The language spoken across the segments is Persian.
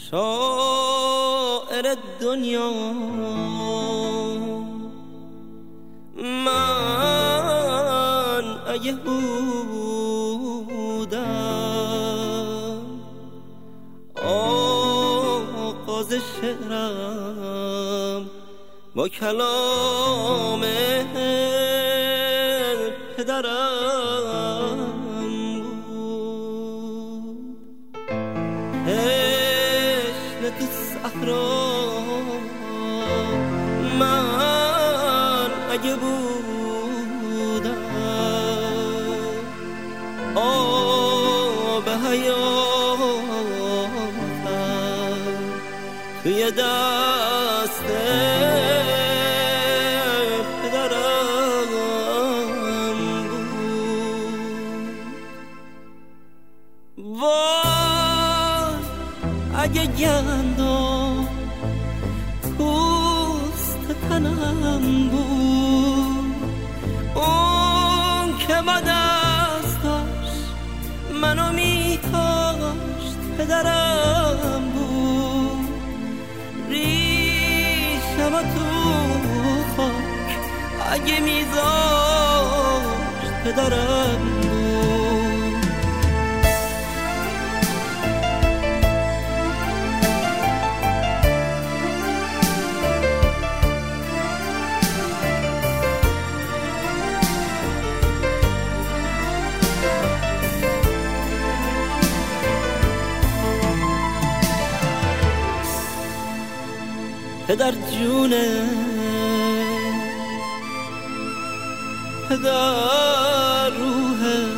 شاعر دنیا من اگه بودم آغاز شعرم با کلام پدرم بود. تشنه تو صحرا من اگه بودم آب حیاتم توی دست پدرم بود. وای اگه گندم پوست تنم بود، اون که با دست داشت منو میکاشت پدرم بود. ریشم تو خاک اگه میذاشت پدرم بود. پدر جونه، پدر روحه،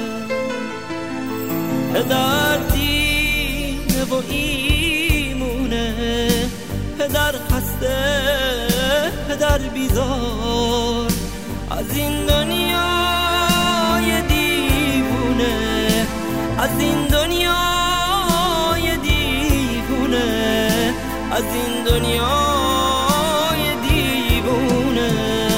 پدر دینه و ایمونه، پدر خسته، پدر بیزار از این دنیای دیوونه، از این دنیای دیوونه، از این دنیای دیوونه.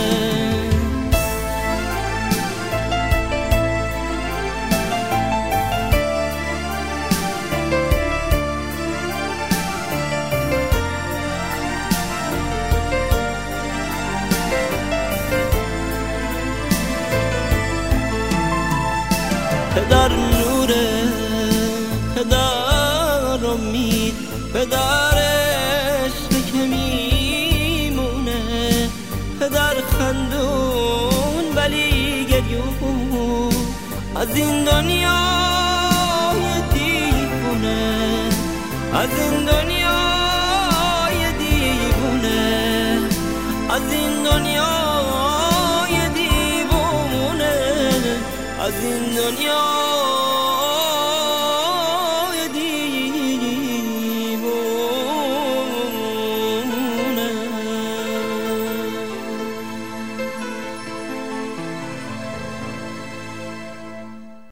پدر نوره، پدر امید، پدرش که میمونه، پدر خندون ولی گریون از این دنیای دیوونه، از این دنیای دیوونه، از این دنیای دیوونه، از این دنیا